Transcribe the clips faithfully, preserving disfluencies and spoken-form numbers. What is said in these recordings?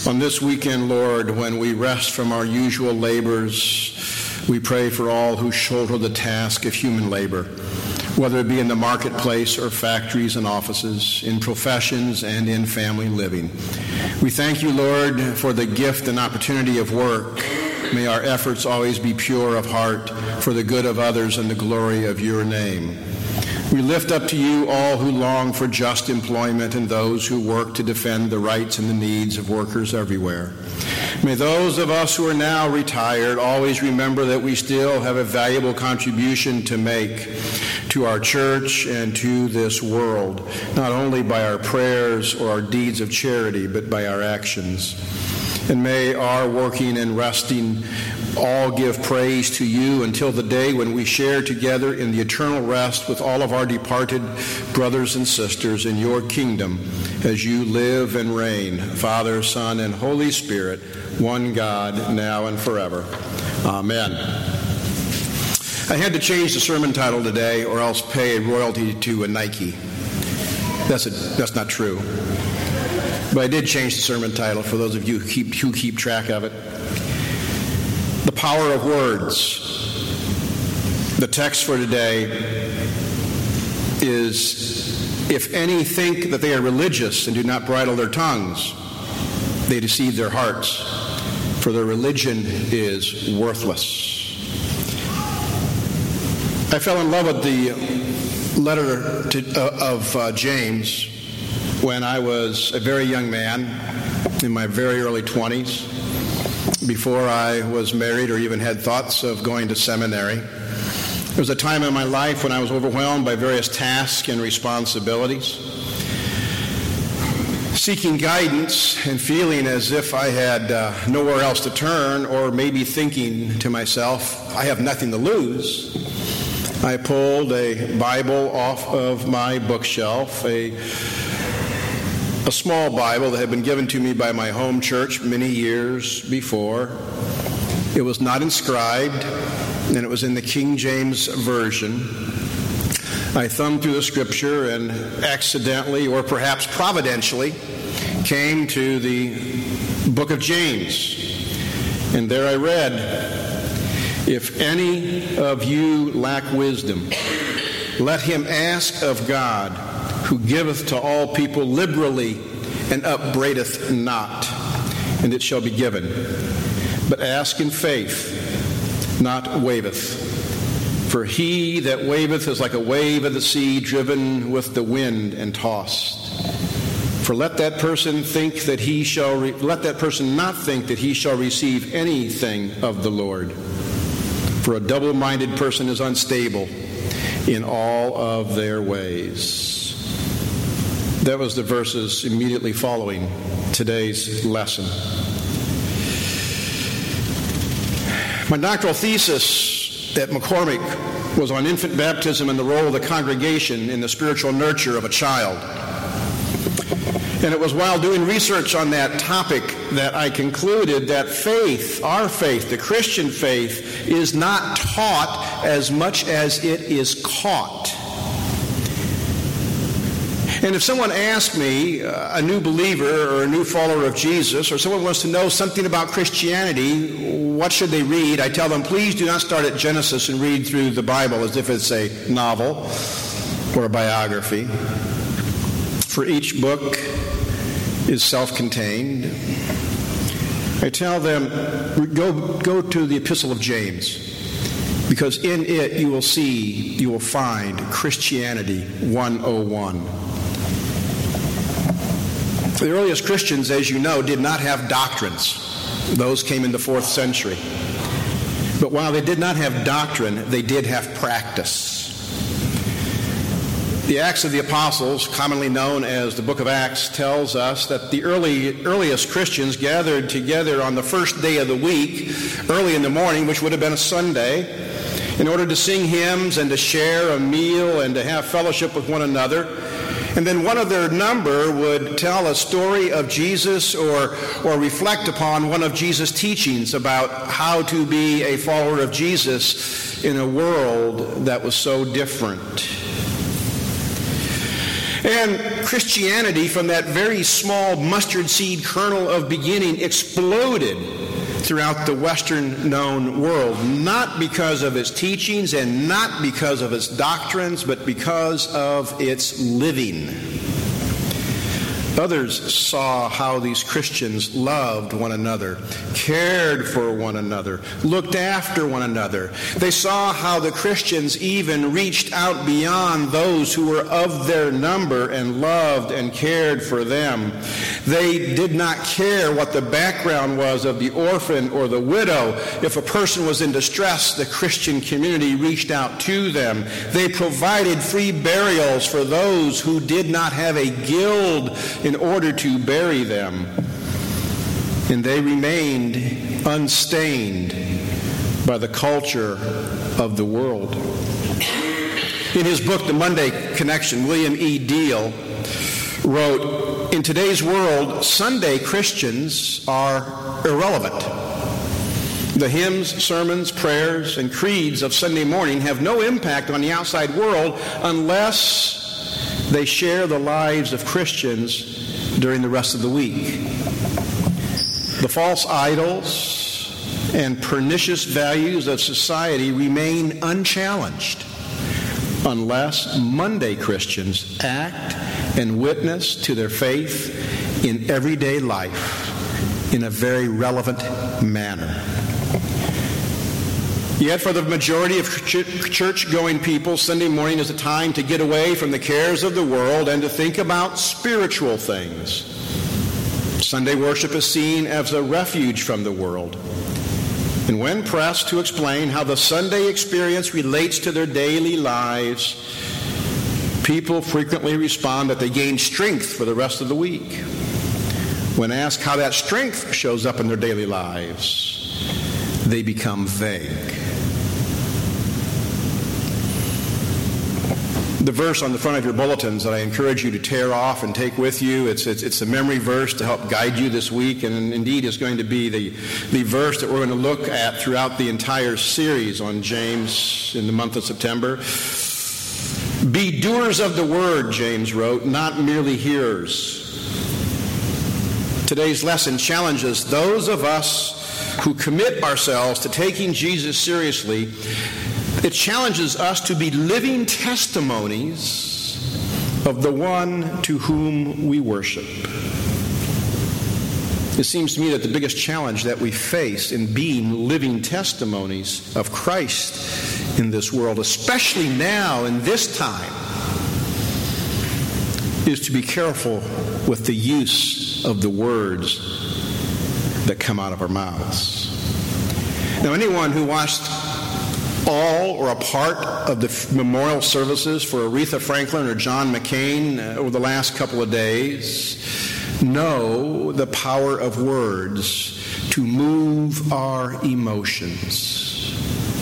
On this weekend, Lord, when we rest from our usual labors, we pray for all who shoulder the task of human labor, whether it be in the marketplace or factories and offices, in professions and in family living. We thank you, Lord, for the gift and opportunity of work. May our efforts always be pure of heart for the good of others and the glory of your name. We lift up to you all who long for just employment and those who work to defend the rights and the needs of workers everywhere. May those of us who are now retired always remember that we still have a valuable contribution to make to our church and to this world, not only by our prayers or our deeds of charity, but by our actions. And may our working and resting all give praise to you until the day when we share together in the eternal rest with all of our departed brothers and sisters in your kingdom as you live and reign, Father, Son, and Holy Spirit, one God, now and forever. Amen. I had to change the sermon title today or else pay a royalty to a Nike. That's, a, that's not true. But I did change the sermon title for those of you who keep, who keep track of it. The power of words. The text for today is, if any think that they are religious and do not bridle their tongues, they deceive their hearts, for their religion is worthless. I fell in love with the letter to, uh, of uh, James when I was a very young man, in my very early twenties, before I was married or even had thoughts of going to seminary. There was a time in my life when I was overwhelmed by various tasks and responsibilities, seeking guidance and feeling as if I had uh, nowhere else to turn, or maybe thinking to myself, I have nothing to lose. I pulled a Bible off of my bookshelf, a A small Bible that had been given to me by my home church many years before. It was not inscribed, and it was in the King James Version. I thumbed through the scripture and accidentally, or perhaps providentially, came to the book of James. And there I read, if any of you lack wisdom, let him ask of God, who giveth to all people liberally and upbraideth not, and it shall be given. But ask in faith, not waveth. For he that waveth is like a wave of the sea, driven with the wind and tossed. For let that person think that he shall re- let that person not think that he shall receive anything of the Lord. For a double-minded person is unstable in all of their ways. That was the verses immediately following today's lesson. My doctoral thesis at McCormick was on infant baptism and the role of the congregation in the spiritual nurture of a child. And it was while doing research on that topic that I concluded that faith, our faith, the Christian faith, is not taught as much as it is caught. And if someone asks me, uh, a new believer or a new follower of Jesus, or someone wants to know something about Christianity, what should they read? I tell them, please do not start at Genesis and read through the Bible as if it's a novel or a biography. For each book is self-contained. I tell them, go, go to the Epistle of James, because in it you will see, you will find Christianity one oh one. The earliest Christians, as you know, did not have doctrines. Those came in the fourth century. But while they did not have doctrine, they did have practice. The Acts of the Apostles, commonly known as the Book of Acts, tells us that the early, earliest Christians gathered together on the first day of the week, early in the morning, which would have been a Sunday, in order to sing hymns and to share a meal and to have fellowship with one another. And then one of their number would tell a story of Jesus or, or reflect upon one of Jesus' teachings about how to be a follower of Jesus in a world that was so different. And Christianity, from that very small mustard seed kernel of beginning, exploded throughout the Western known world, not because of its teachings and not because of its doctrines, but because of its living. Others saw how these Christians loved one another, cared for one another, looked after one another. They saw how the Christians even reached out beyond those who were of their number and loved and cared for them. They did not care what the background was of the orphan or the widow. If a person was in distress, the Christian community reached out to them. They provided free burials for those who did not have a guild in order to bury them. And they remained unstained by the culture of the world. In his book, The Monday Connection, William E. Deal wrote, "In today's world, Sunday Christians are irrelevant. The hymns, sermons, prayers, and creeds of Sunday morning have no impact on the outside world unless they share the lives of Christians during the rest of the week. The false idols and pernicious values of society remain unchallenged unless Monday Christians act and witness to their faith in everyday life in a very relevant manner. Yet for the majority of church-going people, Sunday morning is a time to get away from the cares of the world and to think about spiritual things. Sunday worship is seen as a refuge from the world. And when pressed to explain how the Sunday experience relates to their daily lives, people frequently respond that they gain strength for the rest of the week. When asked how that strength shows up in their daily lives, they become vague. The verse on the front of your bulletins that I encourage you to tear off and take with you, it's, it's, it's a memory verse to help guide you this week, and indeed is going to be the, the verse that we're going to look at throughout the entire series on James in the month of September. Be doers of the word, James wrote, not merely hearers. Today's lesson challenges those of us who commit ourselves to taking Jesus seriously. It challenges us to be living testimonies of the one to whom we worship. It seems to me that the biggest challenge that we face in being living testimonies of Christ in this world, especially now in this time, is to be careful with the use of the words that come out of our mouths. Now, anyone who watched all or a part of the memorial services for Aretha Franklin or John McCain uh, over the last couple of days know the power of words to move our emotions.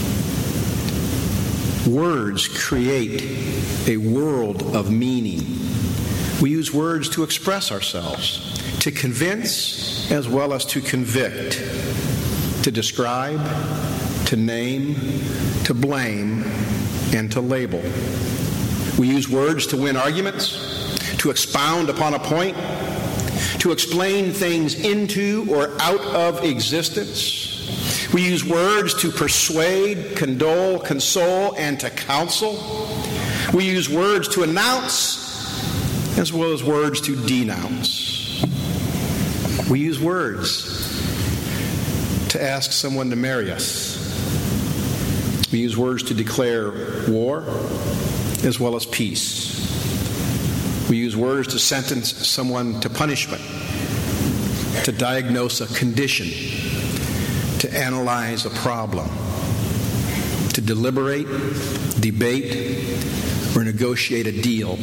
Words create a world of meaning. We use words to express ourselves, to convince as well as to convict, to describe, to name, to blame, and to label. We use words to win arguments, to expound upon a point, to explain things into or out of existence. We use words to persuade, condole, console, and to counsel. We use words to announce as well as words to denounce. We use words to ask someone to marry us. We use words to declare war as well as peace. We use words to sentence someone to punishment, to diagnose a condition, to analyze a problem, to deliberate, debate, or negotiate a deal.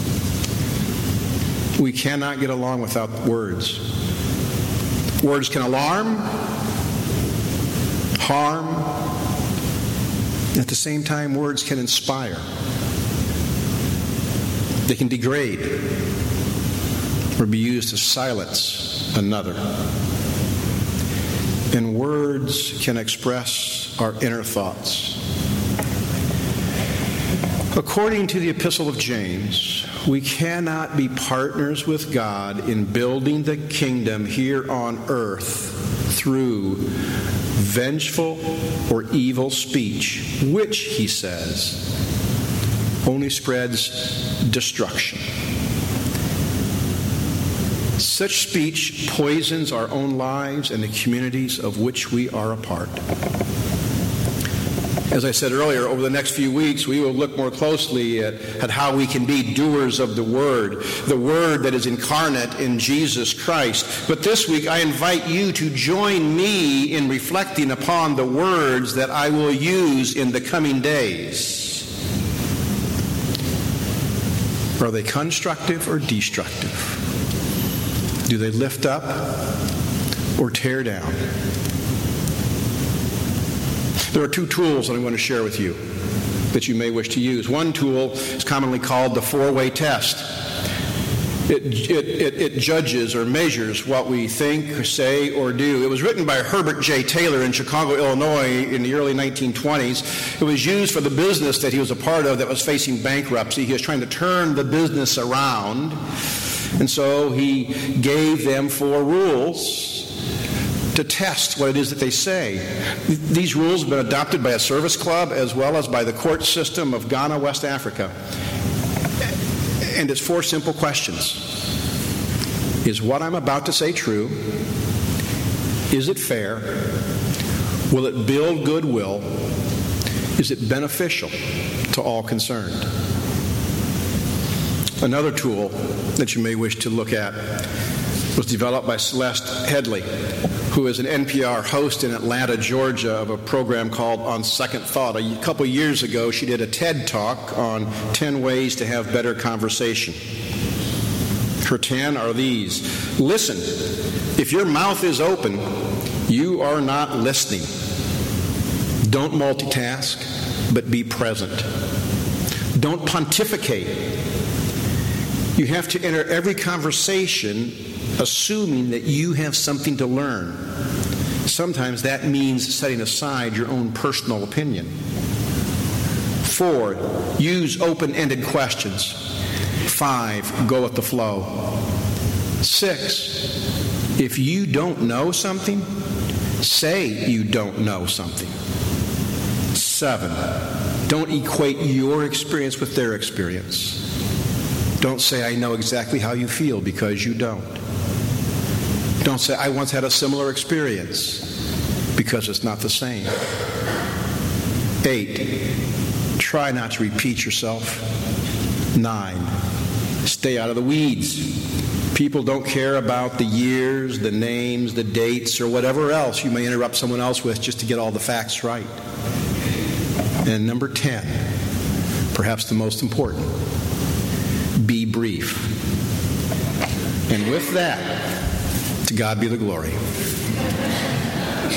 We cannot get along without words. Words can alarm, harm. At the same time, words can inspire. They can degrade or be used to silence another. And words can express our inner thoughts. According to the Epistle of James, we cannot be partners with God in building the kingdom here on earth through vengeful or evil speech, which, he says, only spreads destruction. Such speech poisons our own lives and the communities of which we are a part. As I said earlier, over the next few weeks, we will look more closely at, at how we can be doers of the Word, the Word that is incarnate in Jesus Christ. But this week, I invite you to join me in reflecting upon the words that I will use in the coming days. Are they constructive or destructive? Do they lift up or tear down? There are two tools that I'm going to share with you that you may wish to use. One tool is commonly called the four-way test. It, it, it, it judges or measures what we think, or say, or do. It was written by Herbert J. Taylor in Chicago, Illinois in the early nineteen twenties. It was used for the business that he was a part of that was facing bankruptcy. He was trying to turn the business around. And so he gave them four rules to test what it is that they say. These rules have been adopted by a service club as well as by the court system of Ghana, West Africa. And it's four simple questions. Is what I'm about to say true? Is it fair? Will it build goodwill? Is it beneficial to all concerned? Another tool that you may wish to look at was developed by Celeste Headley, who is an N P R host in Atlanta, Georgia, of a program called On Second Thought. A couple years ago, she did a TED Talk on ten ways to have better conversation. Her ten are these. Listen. If your mouth is open, you are not listening. Don't multitask, but be present. Don't pontificate. You have to enter every conversation assuming that you have something to learn. Sometimes that means setting aside your own personal opinion. Four, use open-ended questions. Five, go with the flow. Six, if you don't know something, say you don't know something. Seven, don't equate your experience with their experience. Don't say, I know exactly how you feel, because you don't. Don't say, I once had a similar experience, because it's not the same. Eight, try not to repeat yourself. Nine, stay out of the weeds. People don't care about the years, the names, the dates, or whatever else you may interrupt someone else with just to get all the facts right. And number ten, perhaps the most important, be brief. And with that, to God be the glory.